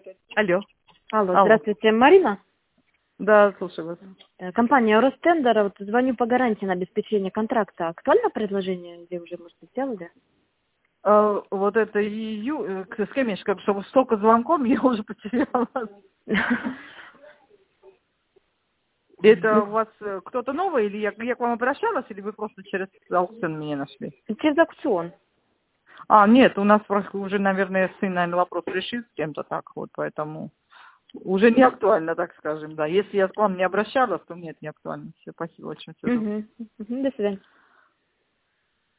Алло. Алло, Алло. здравствуйте, Марина. Да, слушаю вас. Компания Ростендер, вот звоню по гарантии на обеспечение контракта. Актуально предложение, где уже, может, сделали? Вот это скамеечка, чтобы столько звонком, я уже потеряла. Это у вас кто-то новый, или я к вам обращалась, или вы просто через аукцион меня нашли? Через аукцион. Нет, у нас просто уже, наверное, сын, наверное, вопрос решит с кем-то так вот, поэтому уже не актуально, так скажем, да. Если я к вам не обращалась, то нет, не актуально. Все, спасибо очень. Всего доброго. До свидания.